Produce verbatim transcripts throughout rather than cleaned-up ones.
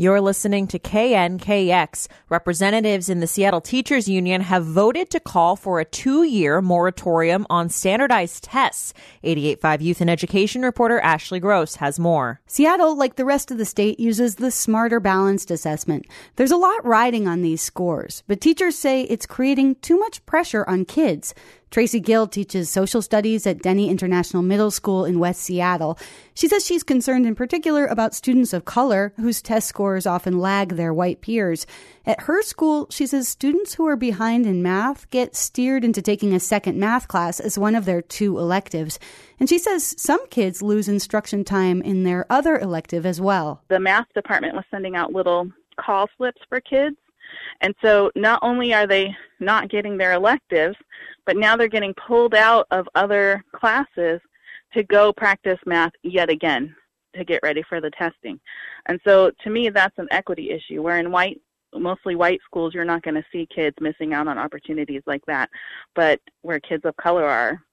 You're listening to K N K X. Representatives in the Seattle Teachers Union have voted to call for a two-year moratorium on standardized tests. eighty-eight point five Youth and Education reporter Ashley Gross has more. Seattle, like the rest of the state, uses the Smarter Balanced assessment. There's a lot riding on these scores, but teachers say it's creating too much pressure on kids. Tracy Gill teaches social studies at Denny International Middle School in West Seattle. She says she's concerned in particular about students of color whose test scores often lag their white peers. At her school, she says students who are behind in math get steered into taking a second math class as one of their two electives. And she says some kids lose instruction time in their other elective as well. The math department was sending out little call slips for kids. And so not only are they not getting their electives, but now they're getting pulled out of other classes to go practice math yet again to get ready for the testing. And so to me, that's an equity issue, where in white, mostly white schools, you're not going to see kids missing out on opportunities like that. But where kids of color are,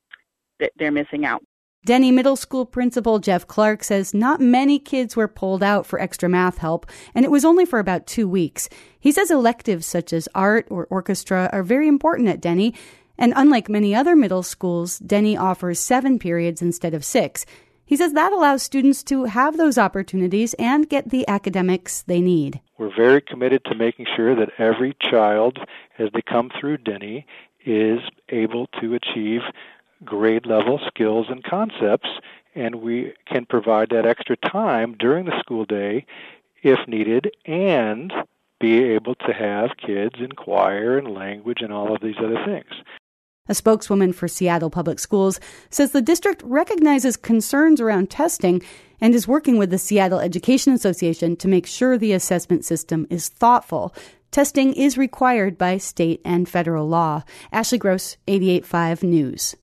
they're missing out. Denny Middle School Principal Jeff Clark says not many kids were pulled out for extra math help, and it was only for about two weeks. He says electives such as art or orchestra are very important at Denny, and unlike many other middle schools, Denny offers seven periods instead of six. He says that allows students to have those opportunities and get the academics they need. We're very committed to making sure that every child, as they come through Denny, is able to achieve grade-level skills and concepts, and we can provide that extra time during the school day if needed, and be able to have kids in choir and language and all of these other things. A spokeswoman for Seattle Public Schools says the district recognizes concerns around testing and is working with the Seattle Education Association to make sure the assessment system is thoughtful. Testing is required by state and federal law. Ashley Gross, eighty-eight point five News.